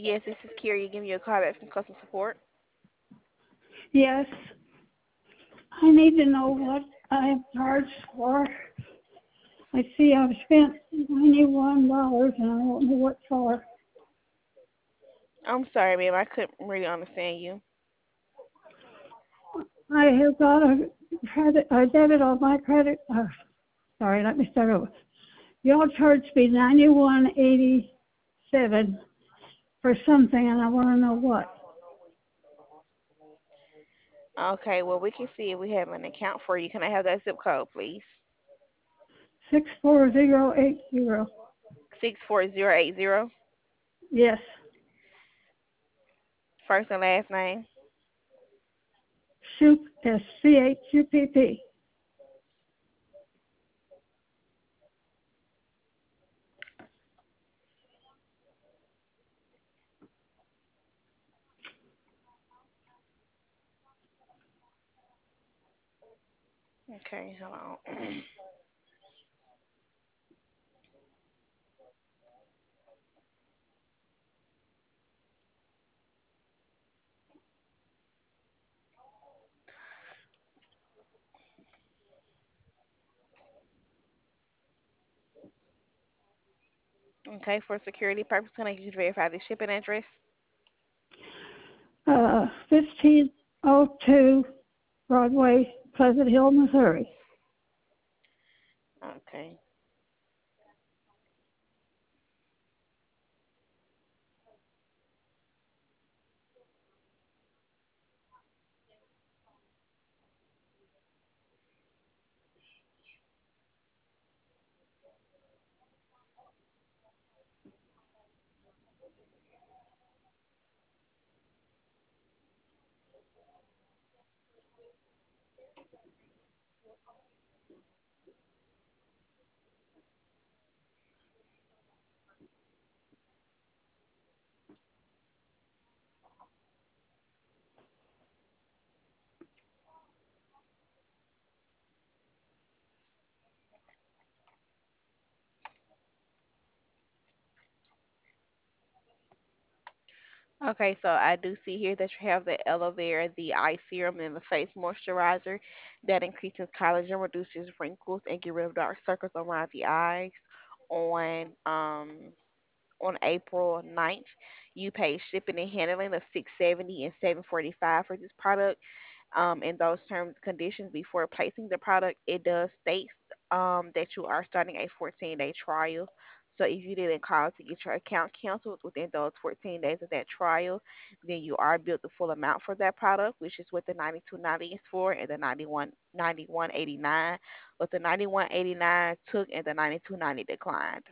Yes, this is Carrie giving you a call back from customer support. Yes, I need to know what I've charged for. I see I've spent $91 and I don't know what for. I'm sorry, ma'am. I couldn't really understand you. I have got a debit on my credit. Sorry, let me start over. Y'all charged me $91.87 for something, and I want to know what. Okay, well, we can see if we have an account for you. Can I have that zip code, please? 64080. 64080. Yes, First and last name. Soup, SCHUPP. Okay, hold on. Okay, for security purposes, can I get you to verify the shipping address? 1502 Broadway, Pleasant Hill, Missouri. Okay. Okay, so I do see here that you have the aloe vera, the eye serum, and the face moisturizer that increases collagen, reduces wrinkles, and get rid of dark circles around the eyes. On April 9th, you paid shipping and handling of 670 and 745 for this product. In those terms and conditions before placing the product, it does state that you are starting a 14-day trial. So if you didn't call to get your account canceled within those 14 days of that trial, then you are billed the full amount for that product, which is what the 92.90 is for, and the 91.89. But the 91.89 took, and the 92.90 declined.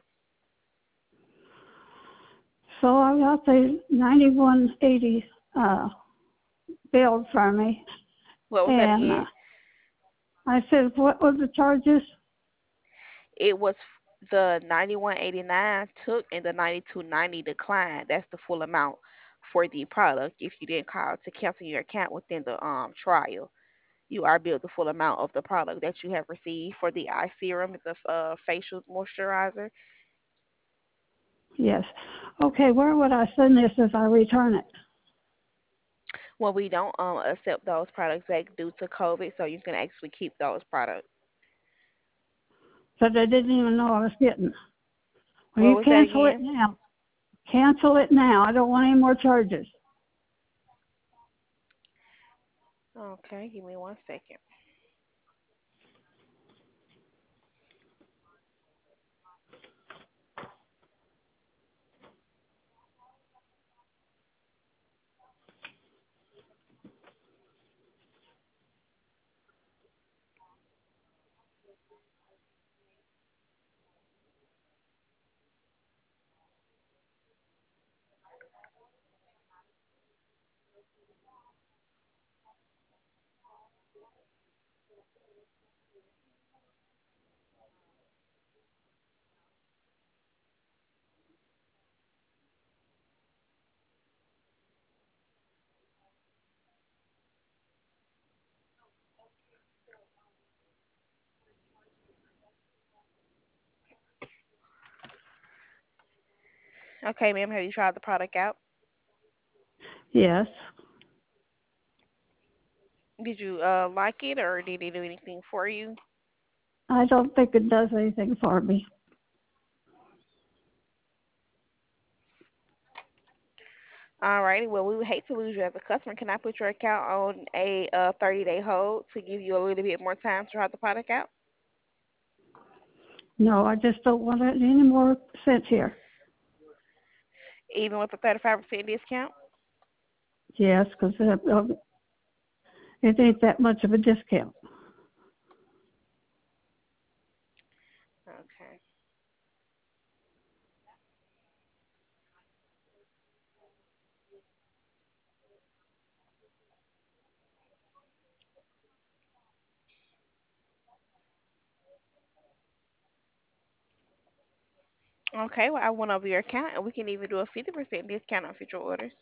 So I got the 9180 billed for me, What was that and again? I said, what was the charges? It was the 91.89 took and the 92.90 declined. That's the full amount for the product. If you didn't call to cancel your account within the trial, you are billed the full amount of the product that you have received for the eye serum and the facial moisturizer. Yes. Okay, where would I send this if I return it? Well, we don't accept those products back due to COVID, so you can actually keep those products. But I didn't even know I was getting. Will What you was that cancel it again? now? Cancel it now. I don't want any more charges. Okay, give me 1 second. Okay, ma'am, have you tried the product out? Yes. Did you like it, or did it do anything for you? I don't think it does anything for me. Alrighty. Well, we would hate to lose you as a customer. Can I put your account on a 30-day hold to give you a little bit more time to try the product out? No, I just don't want any more cents here. Even with a 35% discount? Yes, because it ain't that much of a discount. Okay. Okay, well, I went over your account, and we can even do a 50% discount on future orders.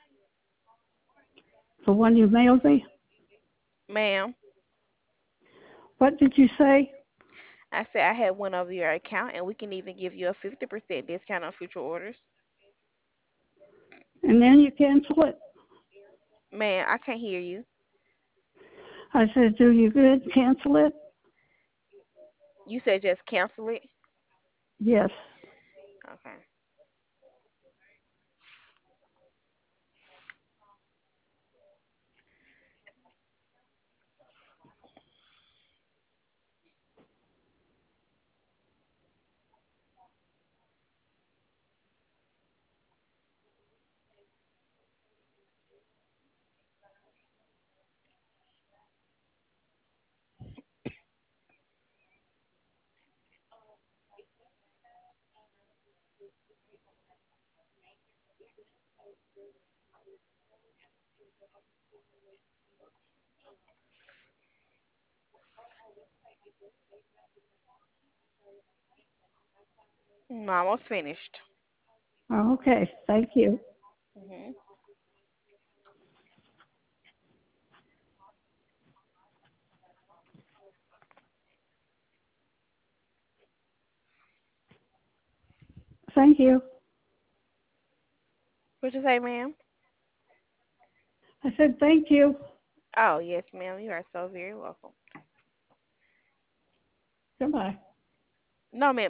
The one you mailed me? Ma'am, What did you say? I said I had went over your account, and we can even give you a 50% discount on future orders. And then you cancel it? Ma'am, I can't hear you. I said, do you good cancel it? You said just cancel it? Yes. Okay. I'm almost finished. Okay, thank you. Hmm. Thank you. What you say, ma'am? I said, thank you. Oh, yes, ma'am. You are so very welcome. Goodbye. No, ma'am.